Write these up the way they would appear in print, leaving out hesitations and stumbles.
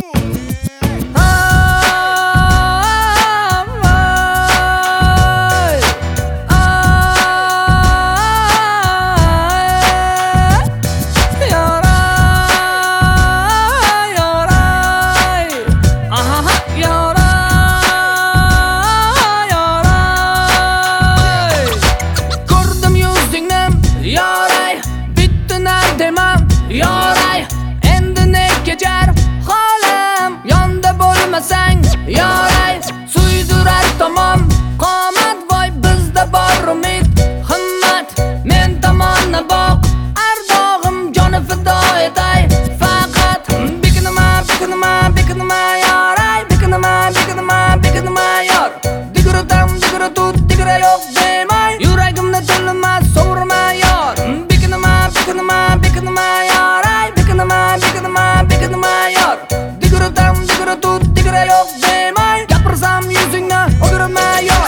Yoray, endi ne kechar holim, yonda bo'lmasang yoray, suydirar tamom qomat, voy bizda bor umid, himmat, men tomonna boq, ardog'im joni fido etay, faqat bekinma yoray, bekinma yor, digrutam digru yo'q demay, yuragimni tilma sovurma yor, bekinma yoray, bekinma yor, digrutam digru yo'q demay, gapirsam yuzingni o'girma yor.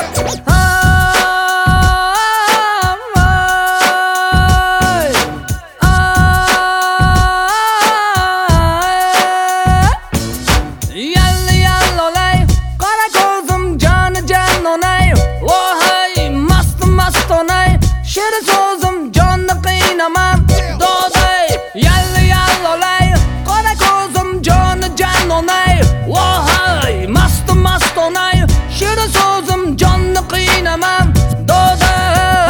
Yallolay, qora ko'zim joni onay, vohay mast onay, she'r so'zim jonni qiynaman doday. Yallolay, qora ko'zim joni onay, vohay mast onay, she'r so'zim jonni qiynaman doday.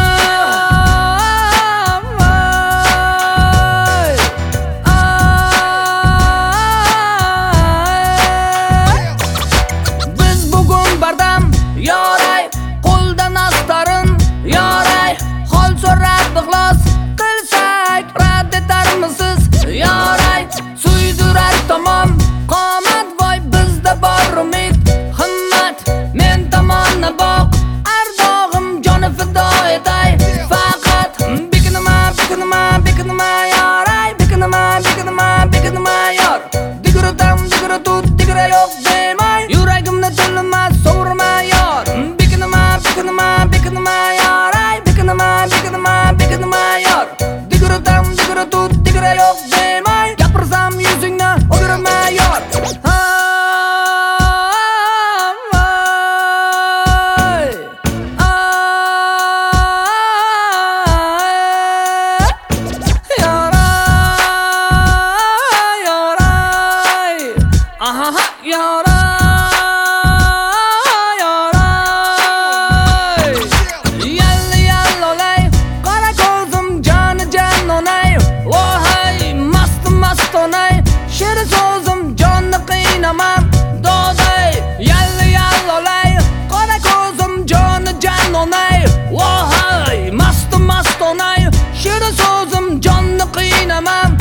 Biz bugun bardam yoray, qo'ldan astarin yoray, hol so'rab ixlos qilsak rad etarmisiz yoray, suydirar tamom qomat, voy bizda bor umid, himmat, men tomonna boq, ardog'im joni fido etay, faqat bekinma yoray, bekinma yor, digrutam digru yo'q demay, yuragimni tilma sovurma yor, bekinma yoray, bekinma yor, digrutam digru yo'q demay, gapirsam yuzingni o'girma yor. Yallolay, qora ko'zim joni onay, vohay mast onay, she'r so'zim jonni qiynaman doday. Yallolay, qora ko'zim joni onay, vohay mast onay, she'r so'zim jonni qiynaman